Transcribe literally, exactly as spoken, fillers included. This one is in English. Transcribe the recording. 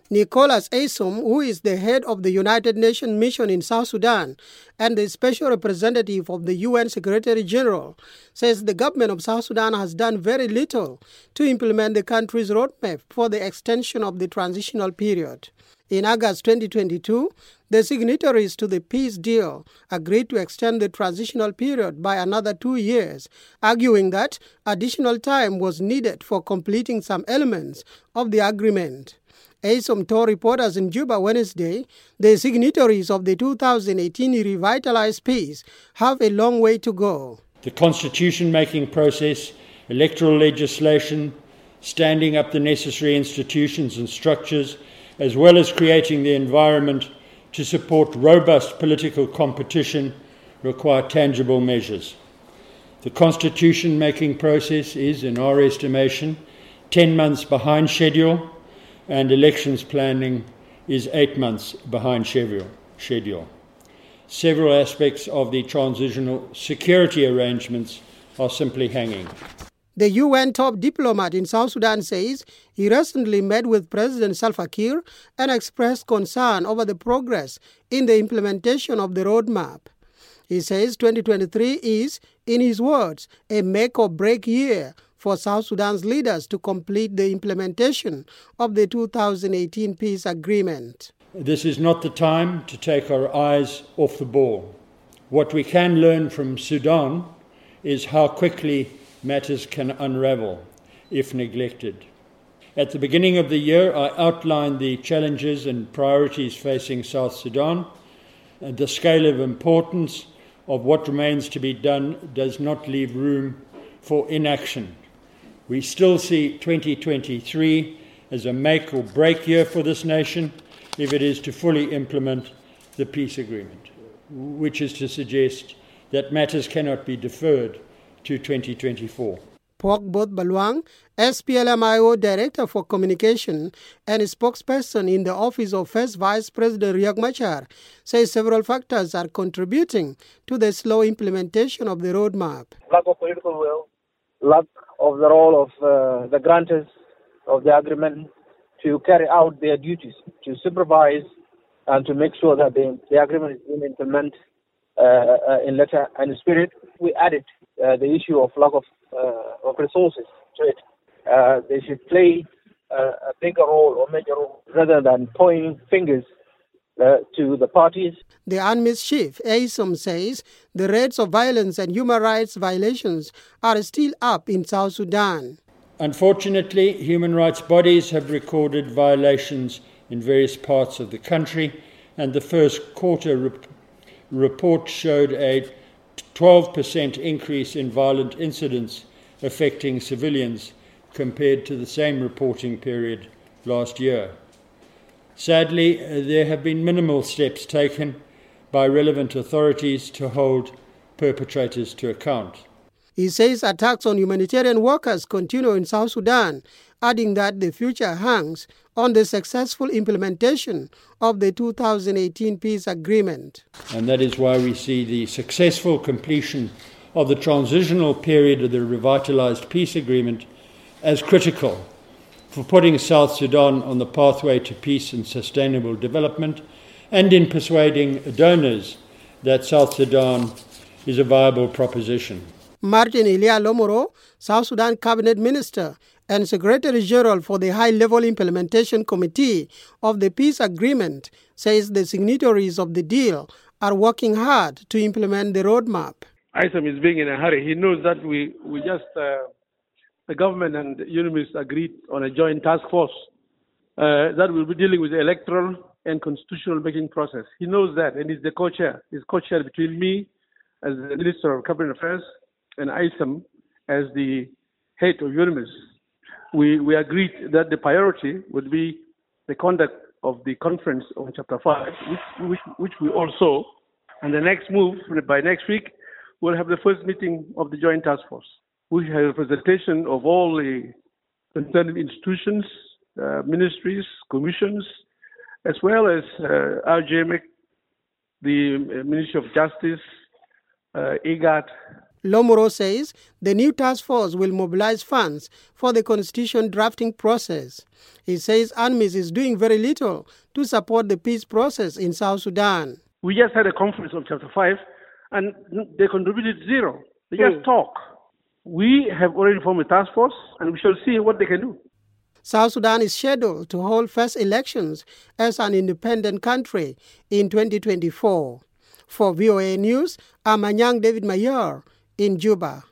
Nicholas Aysom, who is the head of the United Nations mission in South Sudan and the special representative of the U N Secretary General, says the government of South Sudan has done very little to implement the country's roadmap for the extension of the transitional period. In August twenty twenty-two, the signatories to the peace deal agreed to extend the transitional period by another two years, arguing that additional time was needed for completing some elements of the agreement. Aysom told reporters in Juba Wednesday the signatories of the two thousand eighteen revitalized peace have a long way to go. The constitution-making process, electoral legislation, standing up the necessary institutions and structures, as well as creating the environment to support robust political competition, require tangible measures. The constitution-making process is, in our estimation, ten months behind schedule, and elections planning is eight months behind schedule. Several aspects of the transitional security arrangements are simply hanging. The U N top diplomat in South Sudan says he recently met with President Salva Kiir and expressed concern over the progress in the implementation of the roadmap. He says twenty twenty-three is, in his words, a make or break year for South Sudan's leaders to complete the implementation of the two thousand eighteen peace agreement. This is not the time to take our eyes off the ball. What we can learn from Sudan is how quickly matters can unravel if neglected. At the beginning of the year, I outlined the challenges and priorities facing South Sudan, and the scale of importance of what remains to be done does not leave room for inaction. We still see twenty twenty-three as a make or break year for this nation if it is to fully implement the peace agreement, which is to suggest that matters cannot be deferred to twenty twenty-four. Pokboth Balwang, S P L M I O Director for Communication and spokesperson in the office of First Vice President Riek Machar, says several factors are contributing to the slow implementation of the roadmap. Lack of political will, lack of the role of uh, the grantors of the agreement to carry out their duties, to supervise and to make sure that the, the agreement is being implemented uh, uh, in letter and spirit. We added uh, the issue of lack of, uh, of resources to it. Uh, they should play uh, a bigger role or major role rather than pointing fingers Uh, to the parties. The UNMISS chief, Aysom, says the rates of violence and human rights violations are still up in South Sudan. Unfortunately, human rights bodies have recorded violations in various parts of the country, and the first quarter rep- report showed a twelve percent increase in violent incidents affecting civilians compared to the same reporting period last year. Sadly, there have been minimal steps taken by relevant authorities to hold perpetrators to account. He says attacks on humanitarian workers continue in South Sudan, adding that the future hangs on the successful implementation of the two thousand eighteen peace agreement. And that is why we see the successful completion of the transitional period of the revitalized peace agreement as critical for putting South Sudan on the pathway to peace and sustainable development, and in persuading donors that South Sudan is a viable proposition. Martin Elia Lomoro, South Sudan Cabinet Minister and Secretary General for the High-Level Implementation Committee of the Peace Agreement, says the signatories of the deal are working hard to implement the roadmap. Aysom is being in a hurry. He knows that we, we just... Uh The government and UNMISS agreed on a joint task force uh, that will be dealing with the electoral and constitutional making process. He knows that, and he's the co-chair. He's co-chair between me as the Minister of Cabinet Affairs and Aysom as the head of UNMISS. We we agreed that the priority would be the conduct of the conference on Chapter five, which, which, which we all saw. And the next move, by next week, we'll have the first meeting of the joint task force. We have representation of all the concerned institutions, uh, ministries, commissions, as well as uh, R J M E C, the Ministry of Justice, uh, IGAD, Lomoro says the new task force will mobilize funds for the constitution drafting process. He says UNMISS is doing very little to support the peace process in South Sudan. We just had a conference on Chapter five, and they contributed zero. They just mm. talk. We have already formed a task force, and we shall see what they can do. South Sudan is scheduled to hold first elections as an independent country in twenty twenty-four. For V O A News, I'm Anyang David Mayer in Juba.